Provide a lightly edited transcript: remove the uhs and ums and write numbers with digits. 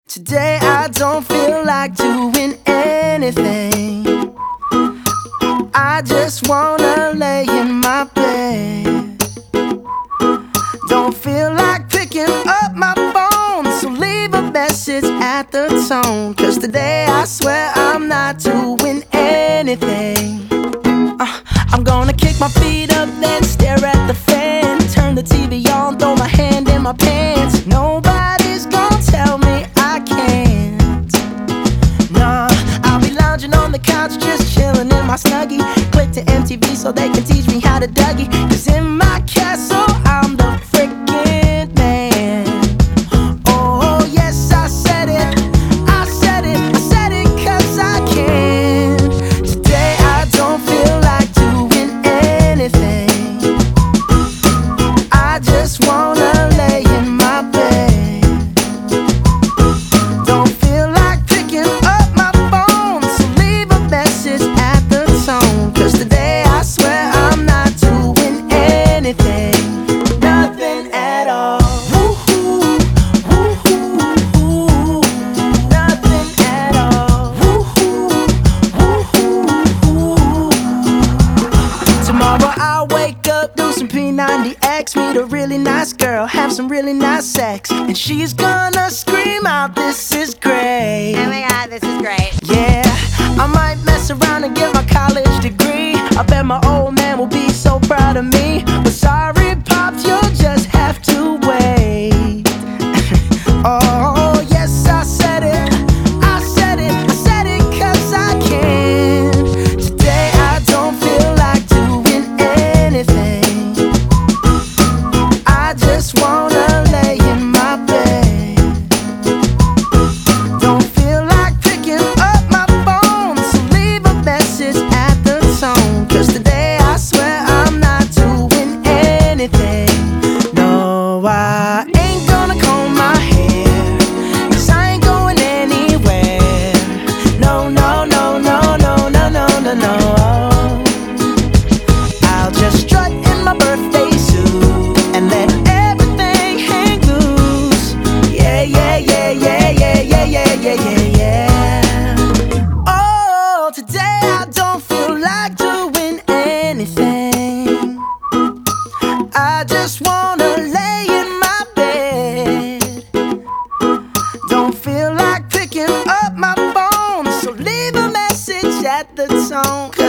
Today I don't feel like doing anything. I just wanna lay in my bed. Don't feel like picking up my phone, so leave a message at the tone. 'Cause today I swear I'm not doing anything. I'm gonna kick my feet up, then stare at the fan. Turn the TV on, throw my hand in my pants. Nobody's gonna tell me I can't. Nah, I'll be lounging on the couch, just chilling in my Snuggie. Click to MTV so they can teach me how to Dougie. 'Cause in my castle, I'm the freaking man. Oh yes, I said it, I said it, I said it 'cause I can. Today I don't feel like doing anything. I just wanna lay in my bed. Don't feel like picking up my phone, so leave a message at the tone. 'Cause today I swear I'm not doing anything. Nothing at all. Woo-hoo, woo-hoo, woo-hoo. Nothing at all. Woo-hoo, woo-hoo, woo-hoo. Tomorrow I'll wake up, do some P90X, meet a really nice girl, have some really nice sex, and she's gonna scream out, "This is great." Oh my god, this is great. Yeah, I might mess around and get my college degree. I bet my old man will be so proud of me. But sorry, Pops, you'll just have to wait. Oh, yes, I said it, I said it, I said it 'cause I can. Today I don't feel like doing anything. I just wanna lay in my bed. Don't feel like picking up my phone, so leave a message at the tone. 'Cause today I swear I'm not doing anything. No, I ain't gonna comb my hair, 'cause I ain't going anywhere. No, no, no, no, no, no, no, no, no. I'll just strut in my birthday suit and let everything hang loose. Yeah, yeah, yeah, yeah, yeah, yeah, yeah, yeah, yeah, yeah. Oh, today I don't feel like doing anything. I just wanna lay in my bed. Don't feel like picking up my phone, so leave a message at the tone.